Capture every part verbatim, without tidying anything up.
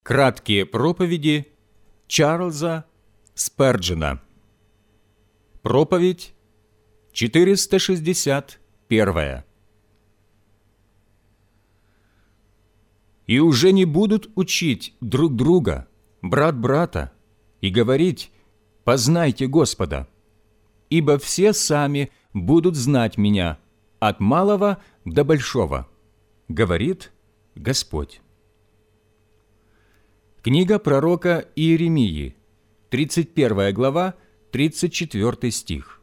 Краткие проповеди Чарльза Сперджена. Проповедь четыреста шестьдесят первая. «И уже не будут учить друг друга, брат брата, и говорить: познайте Господа, ибо все сами будут знать Меня, от малого до большого, говорит Господь». Книга пророка Иеремии, тридцать первая глава, тридцать четвёртый стих.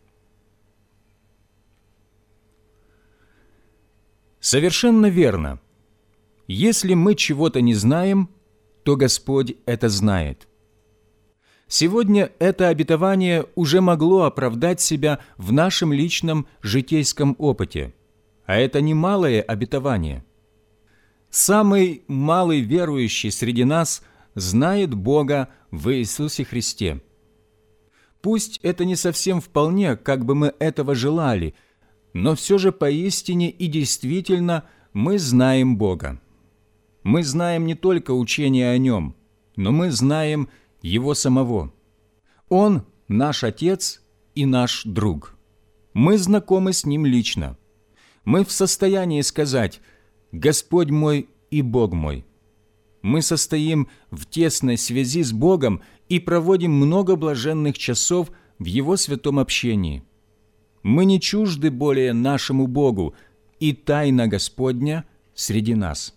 Совершенно верно. Если мы чего-то не знаем, то Господь это знает. Сегодня это обетование уже могло оправдать себя в нашем личном житейском опыте, а это немалое обетование. Самый малый верующий среди нас знает Бога в Иисусе Христе. Пусть это не совсем вполне, как бы мы этого желали, но все же поистине и действительно мы знаем Бога. Мы знаем не только учение о Нем, но мы знаем Его самого. Он наш Отец и наш друг. Мы знакомы с Ним лично. Мы в состоянии сказать: «Господь мой и Бог мой». Мы состоим в тесной связи с Богом и проводим много блаженных часов в Его святом общении. Мы не чужды более нашему Богу, и тайна Господня среди нас.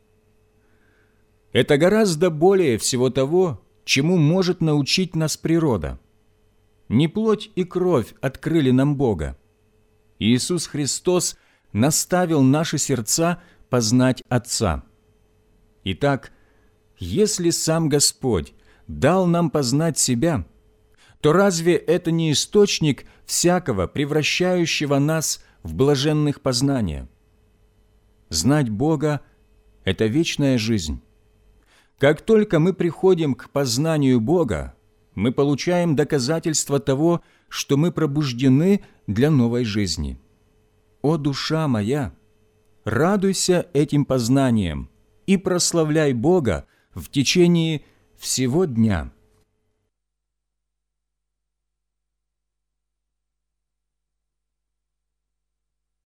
Это гораздо более всего того, чему может научить нас природа. Не плоть и кровь открыли нам Бога. Иисус Христос наставил наши сердца познать Отца. Итак, если сам Господь дал нам познать Себя, то разве это не источник всякого, превращающего нас в блаженных познания? Знать Бога – это вечная жизнь. Как только мы приходим к познанию Бога, мы получаем доказательство того, что мы пробуждены для новой жизни. О, душа моя! Радуйся этим познанием и прославляй Бога в течение всего дня.